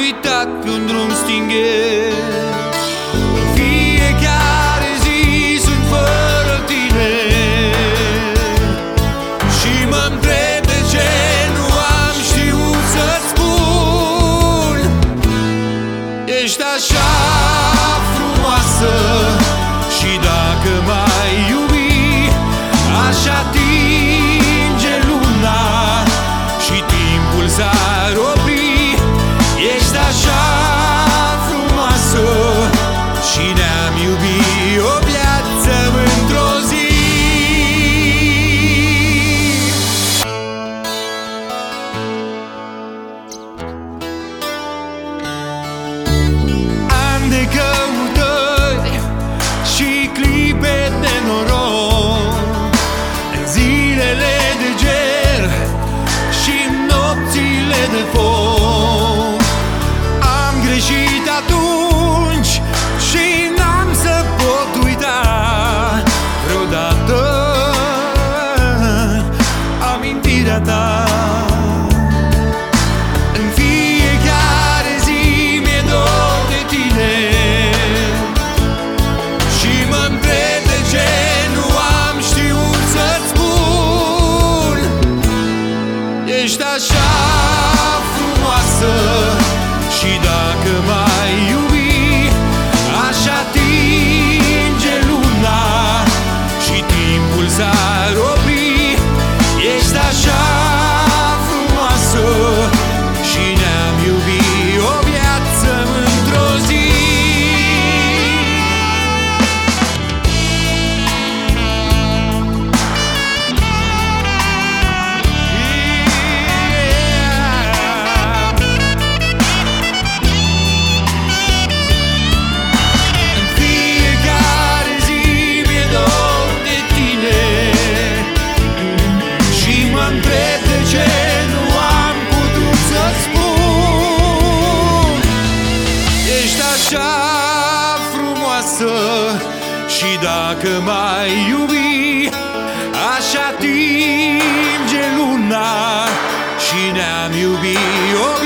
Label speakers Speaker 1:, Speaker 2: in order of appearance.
Speaker 1: uitat pe un drum stingher. Fiecare zi sunt fără tine și mă întreb de ce nu am știut să-ți spun. Ești așa frumoasă și dacă m-ai iubi, aș atinge luna și timpul s-ar opri. Ești așa frumoasă și ne-am iubit o viață într-o zi. Ani de căutări și clipe de noroc, zilele de ger și nopțile de foc. Am greșit atunci și n-am să pot uita vreodată amintirea ta. În fiecare zi mi-e dor de tine și mă întreb de ce nu am știut să-ți spun. Ești așa frumoasă și dacă m-ai iubi, aș atinge luna și timpul s-ar opri. Ești așa frumoasă și ne-am iubit o viață într-o zi. Așa frumoasă și dacă m-ai iubi, aș atinge luna și ne-am iubit o